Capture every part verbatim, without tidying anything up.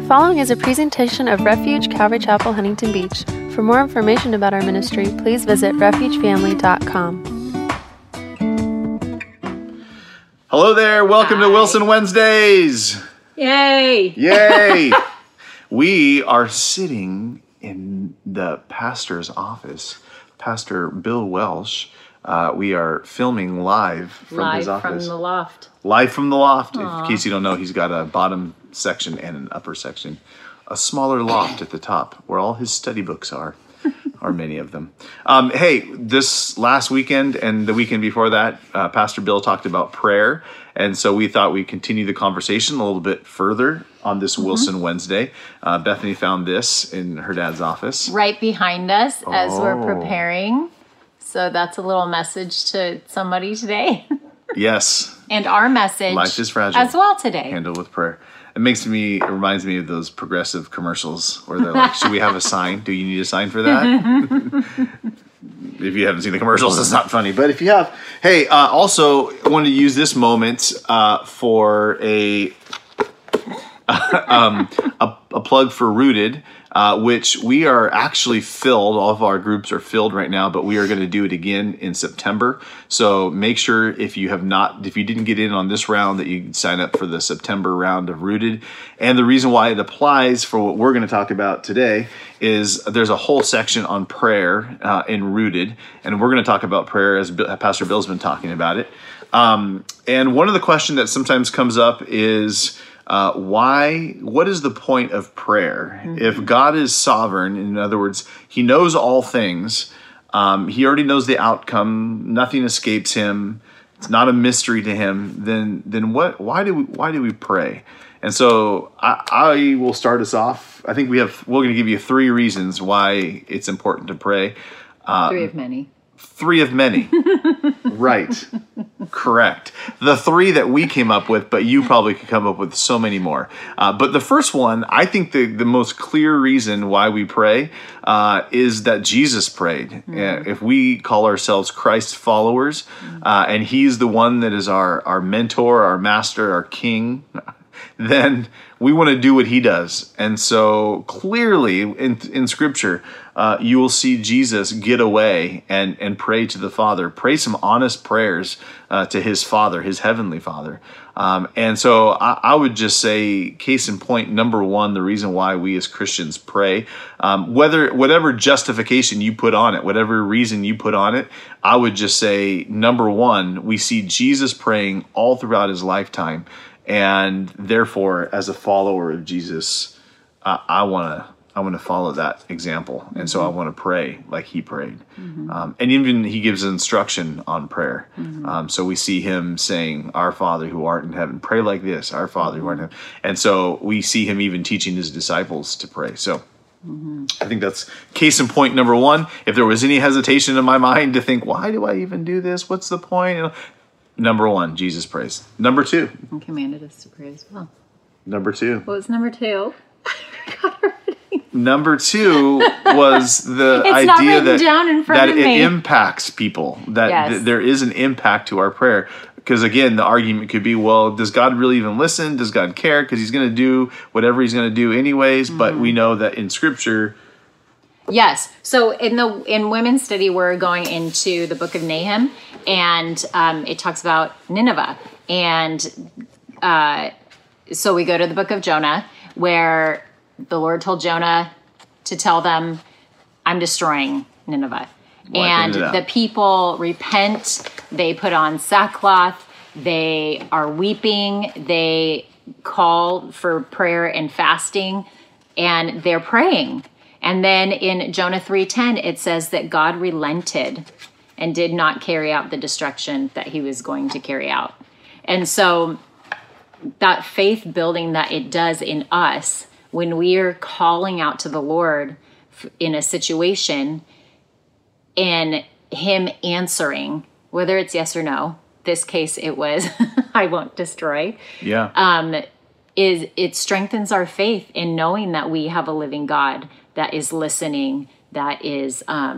following is a presentation of Refuge Calvary Chapel, Huntington Beach. For more information about our ministry, please visit refuge family dot com. Hello there. Welcome Hi. to Wilson Wednesdays. Yay. Yay. We are sitting in the pastor's office, Pastor Bill Welsh. Uh, we are filming live from live his office. Live from the loft. Live from the loft. Aww. In case you don't know, he's got a bottom section and an upper section. A smaller loft at the top where all his study books are, or many of them. Um, hey, this last weekend and the weekend before that, uh, Pastor Bill talked about prayer. And so we thought we'd continue the conversation a little bit further on this mm-hmm. Wilson Wednesday. Uh, Bethany found this in her dad's office. Right behind us oh. as we're preparing. So that's a little message to somebody today. Yes. And our message Life is fragile as well today. Handled with prayer. It makes me, it reminds me of those progressive commercials where they're like, should we have a sign? Do you need a sign for that? If you haven't seen the commercials, it's not funny. But if you have, hey, uh, also I wanted to use this moment uh, for a, um, a a plug for Rooted, uh, which we are actually filled. All of our groups are filled right now, but we are going to do it again in September. So make sure if you have not, if you didn't get in on this round, that you sign up for the September round of Rooted. And the reason why it applies for what we're going to talk about today is there's a whole section on prayer uh, in Rooted, and we're going to talk about prayer as Pastor Bill's been talking about it. Um, and one of the questions that sometimes comes up is, Uh, why, what is the point of prayer? Mm-hmm. If God is sovereign, in other words, he knows all things, um, he already knows the outcome, nothing escapes him, it's not a mystery to him, then then what? Why do we, why do we pray? And so I, I will start us off. I think we have, we're going to give you three reasons why it's important to pray. Uh, three of many. Three of many. Right. Correct. The three that we came up with, but you probably could come up with so many more. Uh, but the first one, I think the, the most clear reason why we pray uh, is that Jesus prayed. Mm-hmm. Uh, if we call ourselves Christ followers, uh, and he's the one that is our, our mentor, our master, our king, then we want to do what he does. And so clearly in, in Scripture, uh, you will see Jesus get away and, and pray to the Father, pray some honest prayers uh, to his Father, his heavenly Father. Um, and so I, I would just say, case in point, number one, the reason why we as Christians pray, um, whether whatever justification you put on it, whatever reason you put on it, I would just say, number one, we see Jesus praying all throughout his lifetime. And therefore, as a follower of Jesus, uh, I want to I want to follow that example, and so I want to pray like he prayed. Mm-hmm. Um, and even he gives instruction on prayer. Mm-hmm. Um, so we see him saying, "Our Father who art in heaven, pray like this. Our Father who art in heaven." And so we see him even teaching his disciples to pray. So mm-hmm. I think that's case in point number one. If there was any hesitation in my mind to think, "Why do I even do this? What's the point?" You know, number one, Jesus prays. Number two. And commanded us to pray as well. Number two. What was number two? I forgot already. Number two was the it's idea that, down in front that of it me. impacts people, that yes. th- there is an impact to our prayer. Because again, the argument could be, well, does God really even listen? Does God care? Because he's going to do whatever he's going to do anyways. Mm-hmm. But we know that in Scripture... Yes. So in the in women's study, we're going into the book of Nahum, and um, it talks about Nineveh. And uh, so we go to the book of Jonah, where the Lord told Jonah to tell them, I'm destroying Nineveh. Wiping and the people repent. They put on sackcloth. They are weeping. They call for prayer and fasting, and they're praying. And then in Jonah three ten, it says that God relented and did not carry out the destruction that he was going to carry out. And so that faith building that it does in us, when we are calling out to the Lord in a situation and him answering, whether it's yes or no, this case it was, I won't destroy. Yeah. Um, is it strengthens our faith in knowing that we have a living God that is listening, that is um,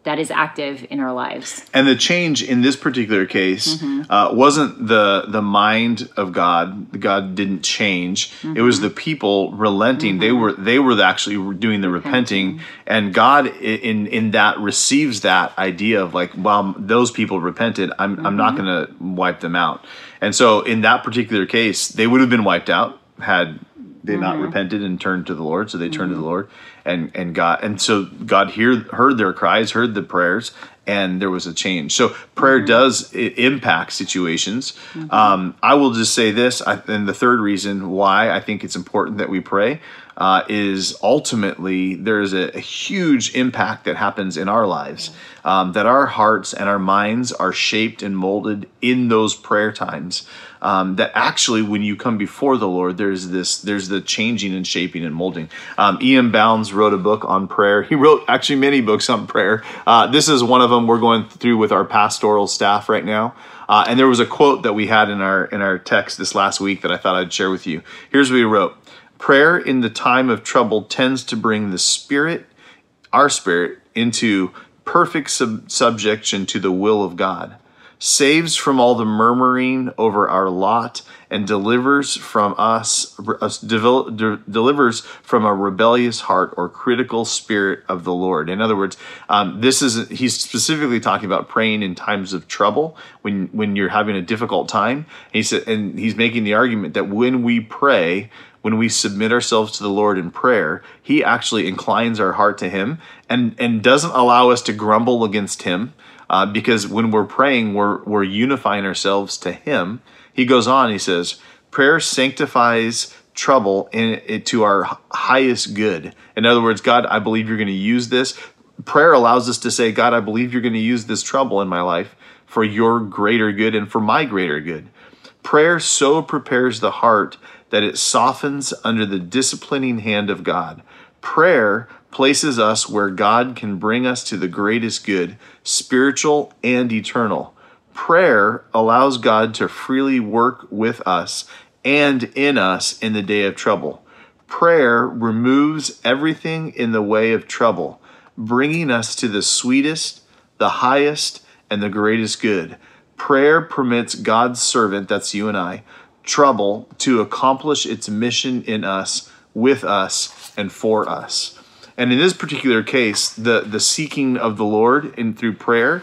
that is active in our lives. And the change in this particular case mm-hmm. uh, wasn't the the mind of God. God didn't change. Mm-hmm. It was the people relenting. Mm-hmm. They were they were actually doing the repenting, repenting. And God in in that receives that idea of like, well, those people repented. I'm mm-hmm. I'm not going to wipe them out. And so in that particular case, they would have been wiped out had they mm-hmm. not repented and turned to the Lord. So they turned mm-hmm. to the Lord. And and God and so God hear, heard their cries, heard the prayers, and there was a change. So prayer mm-hmm. does I- impact situations. Mm-hmm. Um, I will just say this, I, and the third reason why I think it's important that we pray uh, is ultimately there is a, a huge impact that happens in our lives, um, that our hearts and our minds are shaped and molded in those prayer times. Um, that actually, when you come before the Lord, there's this, there's the changing and shaping and molding. Um, Ian Bounds wrote a book on prayer. He wrote actually many books on prayer. Uh, this is one of them we're going through with our pastoral staff right now. Uh, and there was a quote that we had in our in our text this last week that I thought I'd share with you. Here's what he wrote: "Prayer in the time of trouble tends to bring the spirit, our spirit, into perfect sub- subjection to the will of God, saves from all the murmuring over our lot, and delivers from us, us devel, de, delivers from a rebellious heart or critical spirit of the Lord." In other words, um, this is he's specifically talking about praying in times of trouble, when when you're having a difficult time. And he said, and he's making the argument that when we pray, when we submit ourselves to the Lord in prayer, He actually inclines our heart to Him and and doesn't allow us to grumble against Him. Uh, because when we're praying, we're we're unifying ourselves to Him. He goes on, he says, prayer sanctifies trouble in, in, to our highest good. In other words, God, I believe you're going to use this. Prayer allows us to say, God, I believe you're going to use this trouble in my life for your greater good and for my greater good. Prayer so prepares the heart that it softens under the disciplining hand of God. Prayer places us where God can bring us to the greatest good, spiritual and eternal. Prayer allows God to freely work with us and in us in the day of trouble. Prayer removes everything in the way of trouble, bringing us to the sweetest, the highest, and the greatest good. Prayer permits God's servant, that's you and I, trouble to accomplish its mission in us, with us, and for us. And in this particular case, the, the seeking of the Lord in through prayer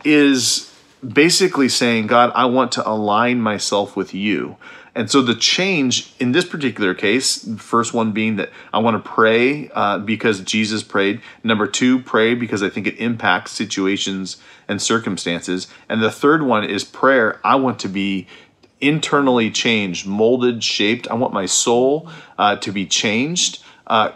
is basically saying, God, I want to align myself with you. And so the change in this particular case, the first one being that I want to pray uh, because Jesus prayed. Number two, pray because I think it impacts situations and circumstances. And the third one is prayer. I want to be internally changed, molded, shaped. I want my soul uh, to be changed. Uh,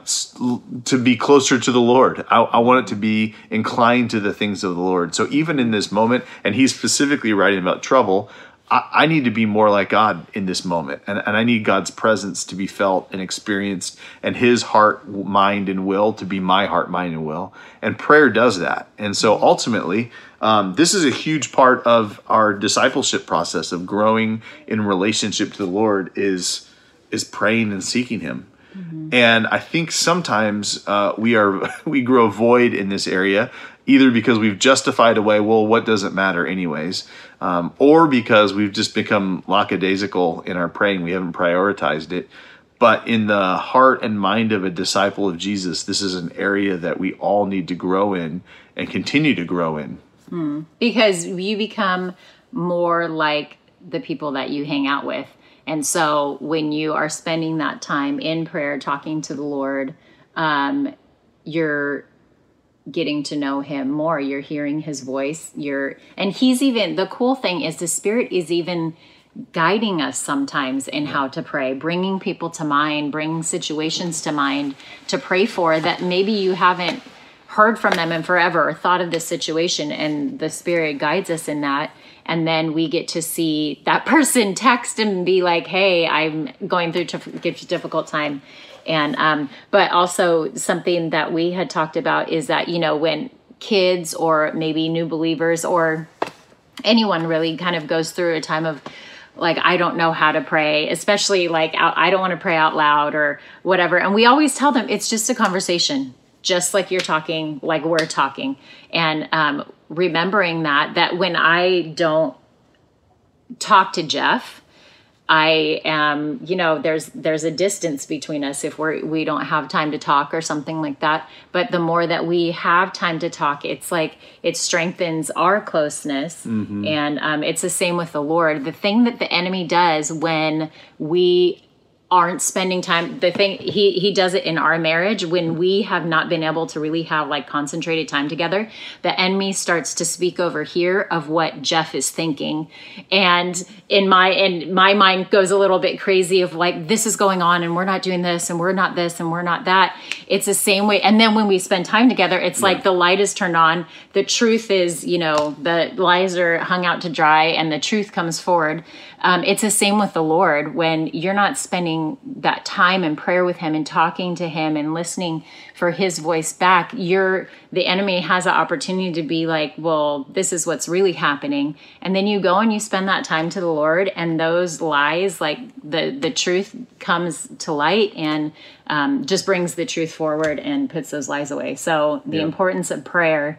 to be closer to the Lord. I, I want it to be inclined to the things of the Lord. So even in this moment, and he's specifically writing about trouble, I, I need to be more like God in this moment. And, and I need God's presence to be felt and experienced, and his heart, mind, and will to be my heart, mind, and will. And prayer does that. And so ultimately, um, this is a huge part of our discipleship process of growing in relationship to the Lord is, is praying and seeking him. Mm-hmm. And I think sometimes uh, we are we grow void in this area, either because we've justified away, well, what does it matter anyways, um, or because we've just become lackadaisical in our praying. We haven't prioritized it. But in the heart and mind of a disciple of Jesus, this is an area that we all need to grow in and continue to grow in. Mm. Because you become more like the people that you hang out with. And so when you are spending that time in prayer, talking to the Lord, um, you're getting to know him more. You're hearing his voice. You're, and he's even, the cool thing is the Spirit is even guiding us sometimes in how to pray, bringing people to mind, bringing situations to mind to pray for that maybe you haven't heard from them in forever or thought of this situation, and the Spirit guides us in that. And then we get to see that person text and be like, hey, I'm going through a difficult time. And, um, but also something that we had talked about is that, you know, when kids or maybe new believers or anyone really kind of goes through a time of like, I don't know how to pray, especially like, I don't want to pray out loud or whatever. And we always tell them it's just a conversation. just like you're talking, like we're talking. And um, remembering that, that when I don't talk to Jeff, I am, you know, there's there's a distance between us if we're we don't have time to talk or something like that. But the more that we have time to talk, it's like it strengthens our closeness. Mm-hmm. And um, it's the same with the Lord. The thing that the enemy does when we aren't spending time, the thing he he does it in our marriage when we have not been able to really have like concentrated time together. The enemy starts to speak over here of what Jeff is thinking, and in my and my mind goes a little bit crazy of like, this is going on and we're not doing this and we're not this and we're not that. It's the same way. And then when we spend time together, it's yeah. like the light is turned on. The truth is, you know, the lies are hung out to dry and the truth comes forward. Um, it's the same with the Lord. When you're not spending that time in prayer with him and talking to him and listening for his voice back, you're the enemy has an opportunity to be like, well, this is what's really happening. And then you go and you spend that time to the Lord, and those lies, like the, the truth comes to light and um, just brings the truth forward and puts those lies away. So the yeah. importance of prayer,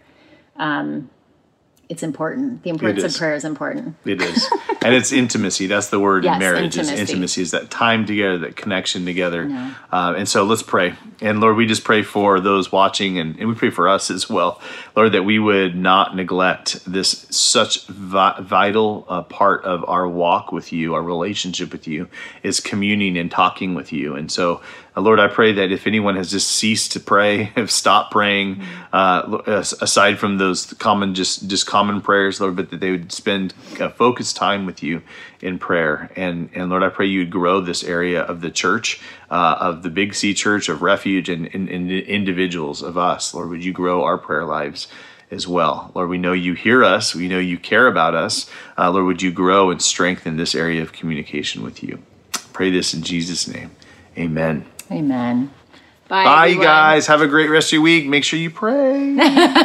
um, it's important. The importance of prayer is important. It is. And it's intimacy. That's the word yes, in marriage. Intimacy. Is intimacy is that time together, that connection together. No. Uh, and so let's pray. And Lord, we just pray for those watching, and, and we pray for us as well. Lord, that we would not neglect this such vi- vital uh, part of our walk with you, our relationship with you, is communing and talking with you. And so, uh, Lord, I pray that if anyone has just ceased to pray, have stopped praying, uh, aside from those common, just, just common prayers, Lord, but that they would spend uh, focused time with you in prayer. And, and Lord, I pray you'd grow this area of the church, uh, of the Big C Church, of Refuge, and, and, and individuals of us. Lord, would you grow our prayer lives as well? Lord, we know you hear us. We know you care about us. Uh, Lord, would you grow and strengthen this area of communication with you? Pray this in Jesus' name. Amen. Amen. Bye, Bye, everyone. guys. Have a great rest of your week. Make sure you pray.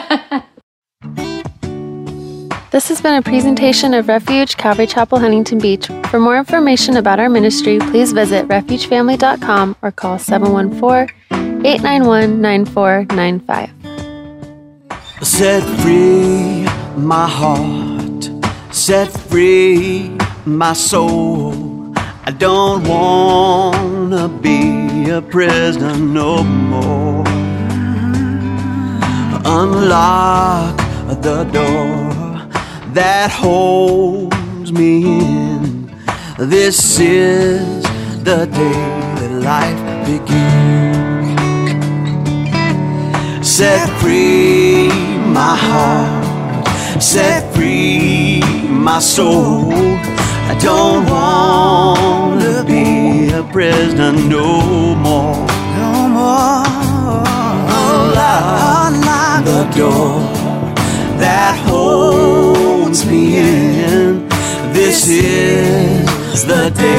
This has been a presentation of Refuge Calvary Chapel, Huntington Beach. For more information about our ministry, please visit refuge family dot com or call seven one four, eight nine one, nine four nine five. Set free my heart, set free my soul. I don't wanna be a prisoner no more. Unlock the door that holds me in. This is the day that life begins. Set free my heart, set free my soul. I don't wanna be a prisoner no more. No more. Unlock, unlock the door that holds me in. This is the day